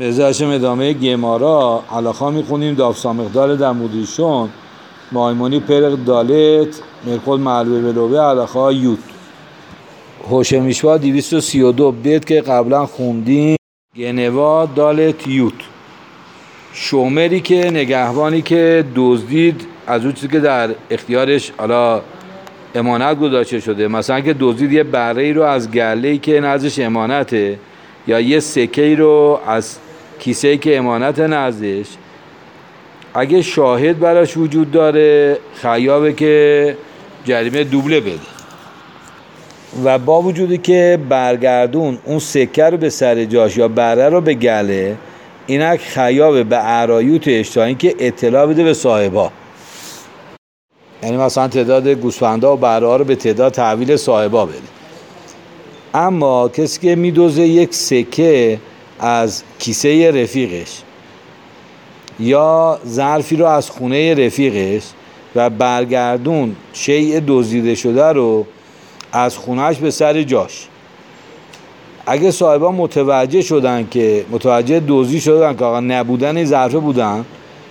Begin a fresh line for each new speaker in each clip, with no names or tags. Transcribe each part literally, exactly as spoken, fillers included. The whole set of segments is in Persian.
بذارشم ادامه گمارا علاقا میخونیم داف مقدار دمودیشون مایمونی پرق دالت مرخود معلوه بلوبه علاقا یود هوش میشوا دویست و سی و دو بیت که قبلا خوندیم گنوا دالت یود شومری که نگهبانی که دزدید از اون چیزی که در اختیارش حالا امانت گذاشته شده، مثلا که دزدید یه بره‌ای رو از گله‌ای که نزدش امانته یا یه سکه‌ای رو از کیسه‌ای که امانت نزدش، اگه شاهد براش وجود داره خیابه که جریمه دوبله بده و با وجودی که برگردون اون سکه رو به سر جاش یا بره رو به گله، اینک خیابه به عرایوتش تا اینکه اطلاع بده به صاحبا، یعنی مثلا تعداد گوسفندا و بره ها رو به تعداد تحویل صاحبا بده. اما کسی که میدوزه یک سکه از کیسه رفیقش یا ظرفی رو از خونه رفیقش و برگردون شیء دزدیده شده رو از خونهش به سر جاش، اگه صاحبا متوجه شدن که متوجه دزدی شدن که آقا نبودن این ظرفه بودن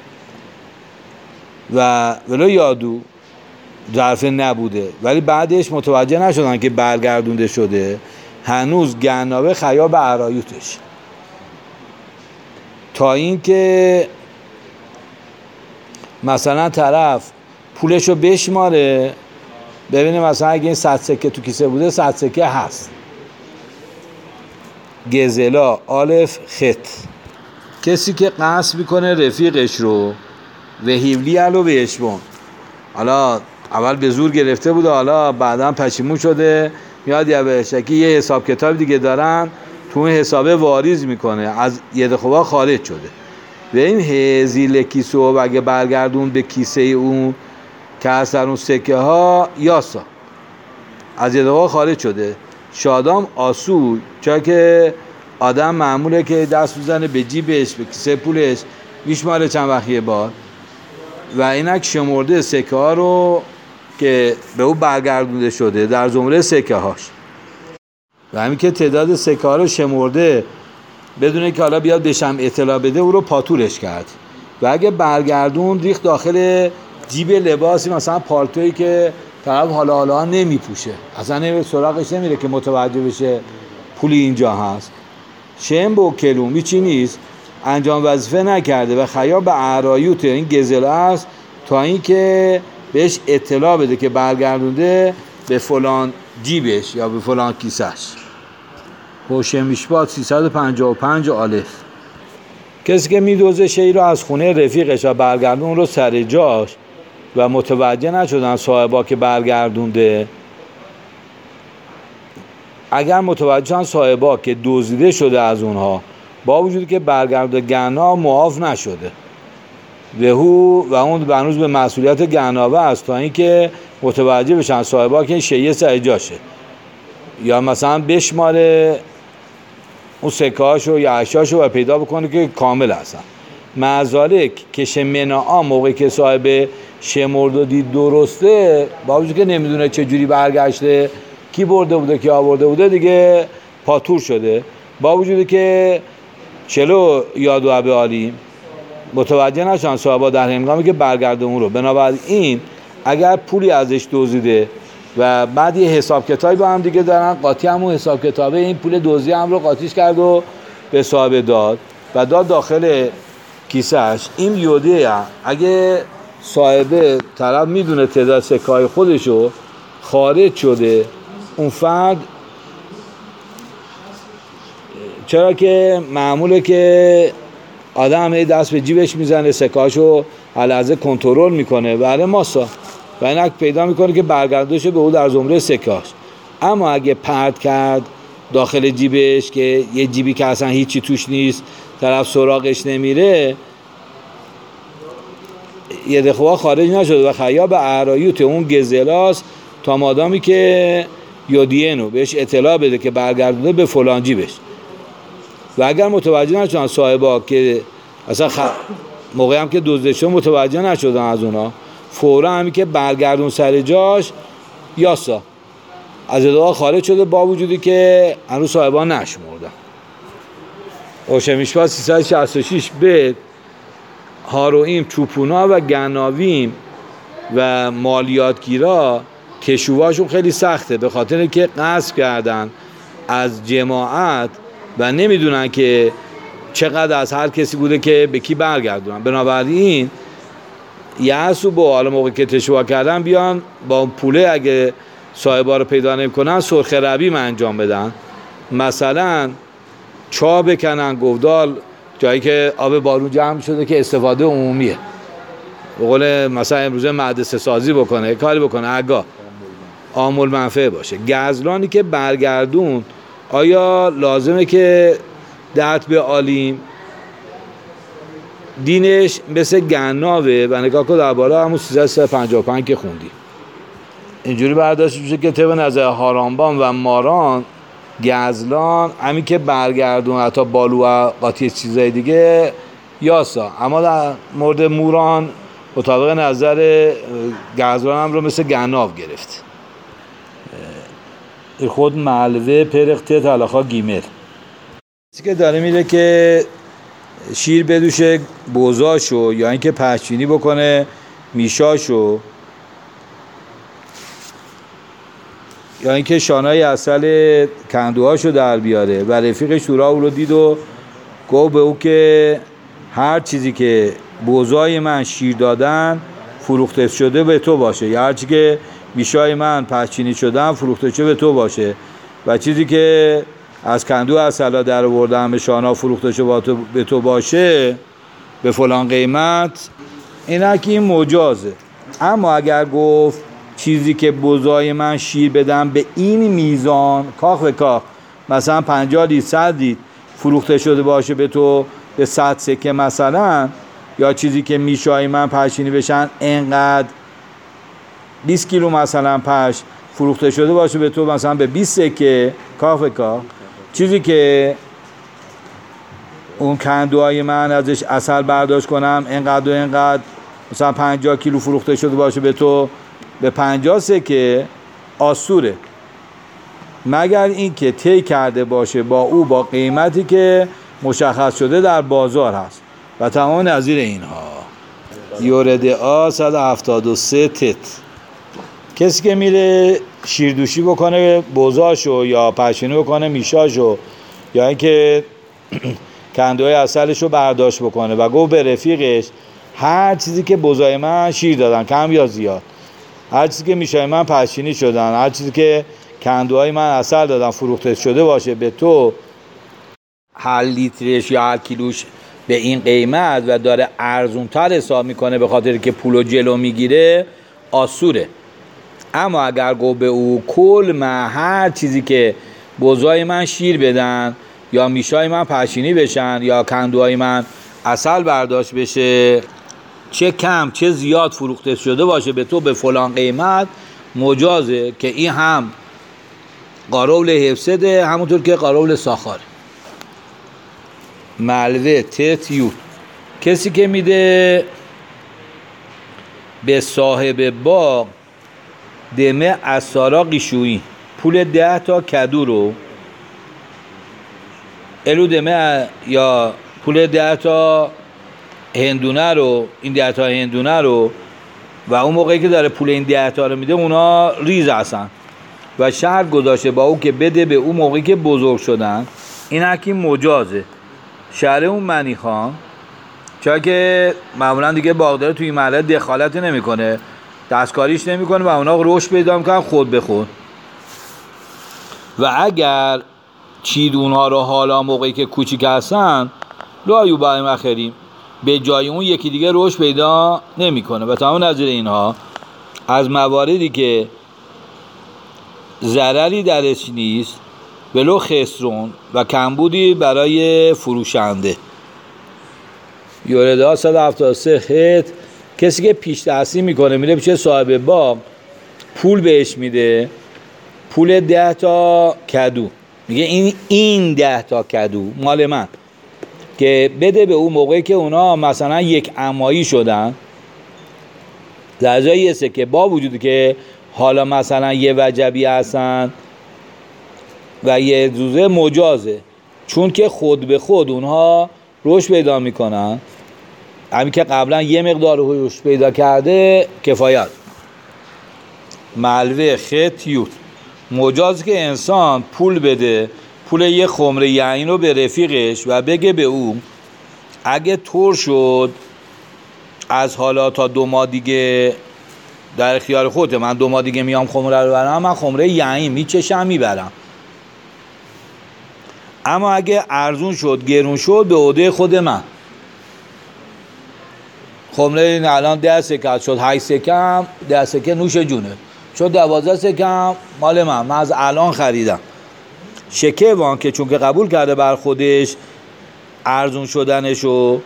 و ولو یادو ظرفه نبوده ولی بعدش متوجه نشدن که برگردونده شده، هنوز گنابه خیاب عرایوتش تا این که مثلا طرف پولشو بشماره ببینه مثلا اگه این صد سکه تو کیسه بوده صد سکه هست. گزلا آلف خط کسی که قصد میکنه رفیقش رو و هیولی علو بهشبون، حالا اول به زور گرفته بوده حالا بعدا پشیمون شده میاد یا بهشکی یه حساب کتاب دیگه دارن تو این حسابه واریز میکنه از ید خوبا خارج شده و این هزیل کیسه و اگه برگردون به کیسه اون که از در اون سکه ها یاسا از ید خوبا خارج شده شادام آسو، چرا که آدم معموله که دست بزنه به جیبش به کیسه پولش میشماره چند وقت یه بار و اینک شمرده سکه ها رو که به او برگردونده شده در زمره سکه هاش و همین که تعداد سکه ها رو شمرده بدونه که حالا بیاد بهشم اطلاع بده او رو پاتورش کرد و اگه برگردون ریخت داخل جیب لباسی مثلا پالتویی که طرف حالا حالا نمیپوشه اصلا سراغش نمیره که متوجه بشه پولی اینجا هست، شم با کلومی چی نیست انجام وظیفه نکرده و خیاب به عرایوت این گزله است تا این که بهش اطلاع بده که برگردونده به فلان جیبش یا به فلان کیسش. هوش میشبات سیصد و پنجاه و پنج آلف کسی که میدوزه شی رو از خونه رفیقش و برگردون رو سر جاش و متوجه نشدن صاحبا که برگردونده، اگر متوجه شدن صاحبا که دزدیده شده از اونها با وجودی که برگردونده گنا معاف نشده و هو و اون بنوز به مسئولیت گناوه است تا اینکه متوجه بشن صاحبا که این شیء سر جاشه یا مثلا بشماره اون سکه‌هاشو یا اشیاشو و پیدا بکنه که کامل هستن. معذالک که شمناعا موقعی که صاحب شمرد و دید درسته با وجودی که نمیدونه چه جوری برگشته کی برده بوده کی آورده بوده دیگه پاتور شده، با وجودی که چلو یاد و عبه عالیم متوجه نشن صاحبا در هنگامی که برگردون رو، بنابراین اگر پولی ازش دزدیده و بعد یه حساب کتابی با هم دیگه دارن قاطی همون حساب کتابه این پول دزدی هم رو قاطیش کرد و به صاحب داد و داد داخل کیسهش، این یوده اگه صاحب طرف میدونه تعداد سکه‌های خودشو خارج شده اون فرد، چرا که معموله که آدم همه دست به جیبش میزنه سکه‌هاشو علازه کنترل میکنه برای ماسا و اینک پیدا میکنه که برگردونشه به او در زمره سکه‌هاش، اما اگه پرت کرد داخل جیبش که یه جیبی که اصلا هیچی توش نیست طرف سراغش نمیره یه دخواه خارج نشده و خیاب عرایوت اون گزلاست تا مادامی که یودینو بهش اطلاع بده که برگردونده به فلان جیبش و اگر متوجه نشدن صاحبا که اصلا خ... موقعی هم که دزدیده شد متوجه نشدن از اونا، فورا همی که برگردون سر جاش یاسا از ادعا خارج شده با وجودی که هنوز صاحبا نشمردن. اوشمیشپا سیصد و شصت و شش ب هاروئیم، چوپونا و گناویم و مالیاتگیرا کشوهاشون خیلی سخته، به خاطر که قصد کردن از جماعت و نمیدونن که چقدر از هر کسی بوده که به کی برگردونن. بنابراین یعصو با حالا موقع که تشوه کردن بیان با پوله اگه صاحبا رو پیدا نمی‌کنن سرخ ربیم انجام بدن، مثلا چا بکنن، گودال، جایی که آب بارون جمع شده که استفاده عمومیه، به قول مثلا امروزه مدرسه سازی بکنه، کاری بکنه، اگه عام المنفعه باشه. گزلانی که برگردون آیا لازمه که دهت به عالیم؟ دینش مثل گناوه و نگاه کن درباره همون سیصد و پنجاه و پنج که خوندیم اینجوری برداشت میشه که طبق نظر هارانبان و ماران گزلان همین که برگردون حتی بالو و قاطی چیزای دیگه یاسا، اما در مورد موران مطابق نظر گزلان هم رو مثل گناو گرفت. خود ملوه پرخته تلخا گیمل کسی که داره میره که شیر بدوشه بوزاشو یا اینکه پهچینی بکنه میشاشو یا اینکه شانای اصل کندوهاشو در بیاره و رفیق شورا او رو دید و گفت به او که هر چیزی که بوزای من شیر دادن فروخته شده به تو باشه، یا هر چیزی که میشای من پهچینی شدن فروخته شده به تو باشه و چیزی که از کندو اصلا در آوردن به شانا فروخته شده به تو باشه به فلان قیمت. اینک این مجازه. اما اگر گفت چیزی که بوزای من شیر بدم به این میزان کاخ به کاخ، مثلا پنجاه لیتر صد لیتر فروخته شده باشه به تو به صد سکه مثلا، یا چیزی که میشای من پهچینی بشن انقدر بیست کیلو مثلا پش فروخته شده باشه به تو مثلا به بیست سکه کاخ به کاخ، چیزی که اون کندوهای من ازش اصل برداشت کنم اینقدر و اینقدر مثلا پنجاه کیلو فروخته شده باشه به تو به پنجاه سکه، آسوره، مگر این که طی کرده باشه با او با قیمتی که مشخص شده در بازار هست و تمام نظیر اینها. یورده آ صد و هفتاد و سه تت. کسی که میره شیردوشی بکنه بوزاشو یا پهچینی بکنه میشاشو یا اینکه کندوهای اصلشو برداشت بکنه و گفت به رفیقش هر چیزی که بوزای من شیر دادن کم یا زیاد، هر چیزی که میشای من پهچینی شدن، هر چیزی که کندوهای من اصل دادن فروخته شده باشه به تو هر لیترش یا هر کیلوش به این قیمت و داره ارزونتر حساب میکنه به خاطر که پولو جلو میگیره، آسوره. اما اگر گفت به او کل من هر چیزی که بوزای من شیر بدن یا میشای من پهچینی بشن یا کندوهای من اصل برداشت بشه، چه کم چه زیاد فروخته شده باشه به تو به فلان قیمت، مجازه که این هم قارول حفظده همونطور که قارول ساخاره. ملوه تت یو. کسی که میده به صاحب باغ دمه اثارا قیشویی پول ده تا کدو رو الو دمه یا پول ده تا هندونه رو، این ده تا هندونه رو و اون موقعی که داره پول این ده تا رو میده اونا ریز هستن و شرط گذاشته با او که بده به اون موقعی که بزرگ شدن، این حکی مجازه. شهر اون منی خان چرا که معمولا دیگه باغدار توی محله دخالت نمیکنه، دستکاریش نمیکنه و اونا رشد پیدا میکنن خود به خود، و اگر چید اونها رو حالا موقعی که کوچیک هستن لایو بایم اخریم به جای اون یکی دیگه رشد پیدا نمیکنه. و تمام نظیر اینها از مواردی که ضرری درش نیست ولو خسرون و کمبودی برای فروشنده. یورده ها صد و هفتاد و سه خط. کسی که پیش دستی میکنه میره پیش صاحب باغ پول بهش میده، پول ده تا کدو، میگه این این ده تا کدو مال من، که بده به اون موقعی که اونا مثلا یک امایی شدن، در جایی هسته که با وجودی که حالا مثلا یه وجبی هستن و یه دوزه مجازه، چون که خود به خود اونها رشد پیدا میکنن، همین که قبلا یه مقدار رشد پیدا کرده کفایت. ملوه خط یود، مجاز که انسان پول بده، پول یه خمره یعین رو به رفیقش و بگه به او اگه طور شد از حالا تا دو ماه دیگه در اختیار خودته، من دو ماه دیگه میام خمره رو برم، من خمره یعین میچشم میبرم، اما اگه ارزون شد گرون شد به عهده خود من. خمره این الان ده سکه شد، هشت سکه، ده سکه نوش جونه شد، دوازده سکه مال من، من از الان خریدم. شکه وان که چون که قبول کرده بر خودش ارزون شدنشو،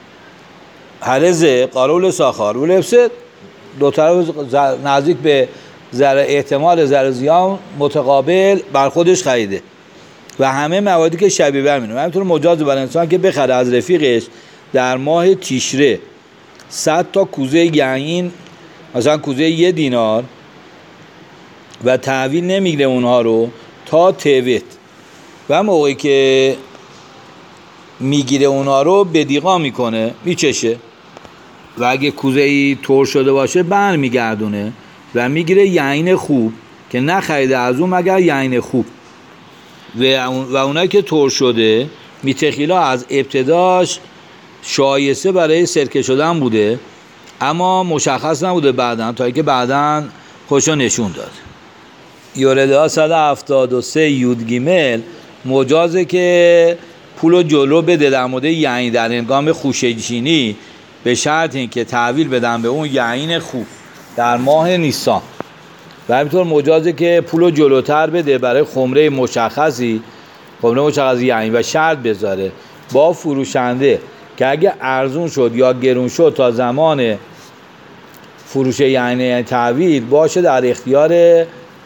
هرزه قارول ساخار و لبسه، دو طرف نزدیک به ذره احتمال ذره زیان متقابل بر خودش خریده و همه موادی که شبیه بر مینه. همینطور مجاز بر انسان که بخره از رفیقش در ماه تیشره صد تا کوزه یعین، مثلا کوزه یه دینار، و تحویل نمیگیره اونها رو تا توت، و موقعی که میگیره اونها رو به دیقا میکنه میچشه، و اگه کوزه ای تور شده باشه بر میگردونه و میگیره یعین خوب که نخریده از اون مگر یعین خوب. و اونایی که تور شده میتخیلا از ابتداش شایسته برای سرکه شدن بوده اما مشخص نبوده بعدن، تا اینکه بعدن خودشو نشون داد. یورده صد و هفتاد و سه یود گیمل، مجازه که پولو جلو بده در مورد یعین در هنگام خوشه‌چینی به شرط این که تحویل بدن به اون یعین خوب در ماه نیسان، و همینطور مجازه که پولو جلوتر بده برای خمره مشخصی، خمره مشخصی یعین، و شرط بذاره با فروشنده که اگه ارزون شد یا گرون شد تا زمان فروش یعین یعنی تحویل باشه در اختیار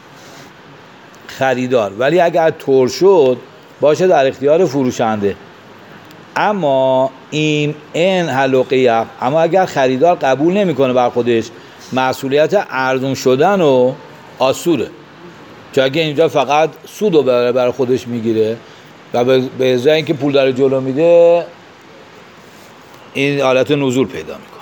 خریدار، ولی اگر تور شد باشه در اختیار فروشنده. اما این این حلقه، اما اگر خریدار قبول نمیکنه بر خودش مسئولیت ارزون شدن و آسوره، چون اگه اینجا فقط سودو بره برای خودش میگیره و به ازای اینکه پول داره جلو میده این حالت نزول پیدا میکنه.